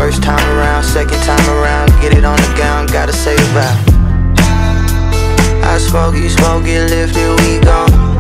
First time around, second time around, get it on the gown, gotta say a vow. I smoke, you smoke, get lifted, we gone.